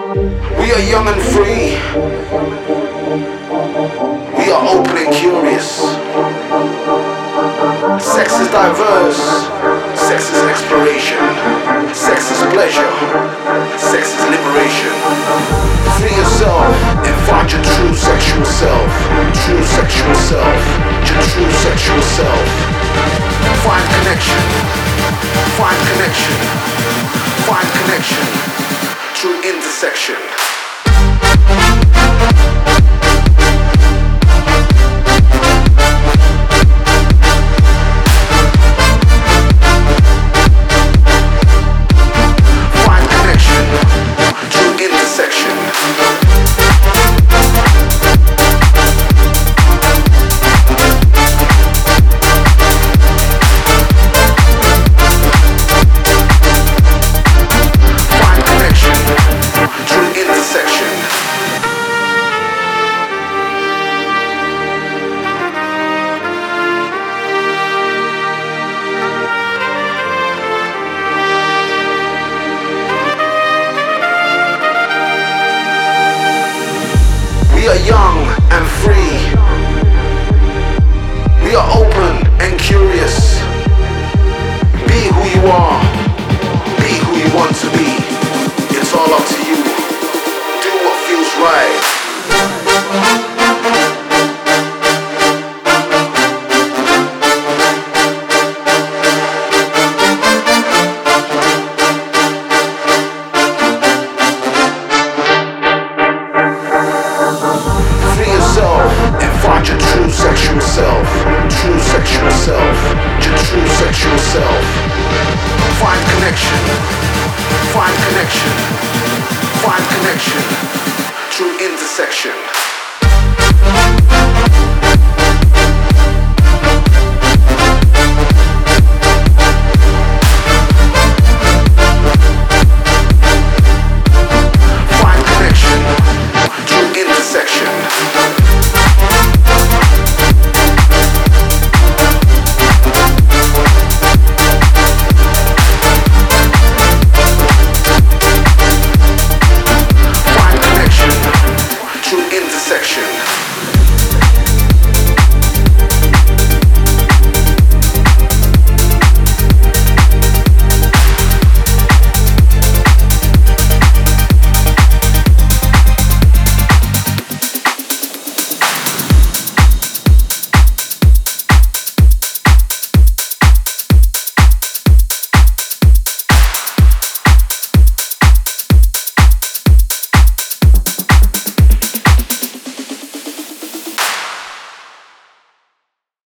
We are young and free. We are open and curious. Sex is diverse. Sex is exploration. Sex is pleasure. Sex is liberation. Free yourself and find your true sexual self. True sexual self. Your true sexual self. Find connection. Find connection. Find connection. True intersection. We are young and free. We are open and curious. Be who you are. Be who you want to be. It's all up to you. Do what feels right. And find your true sexual self. True sexual self. Your true sexual self. Find connection. Find connection. Find connection. True intersection.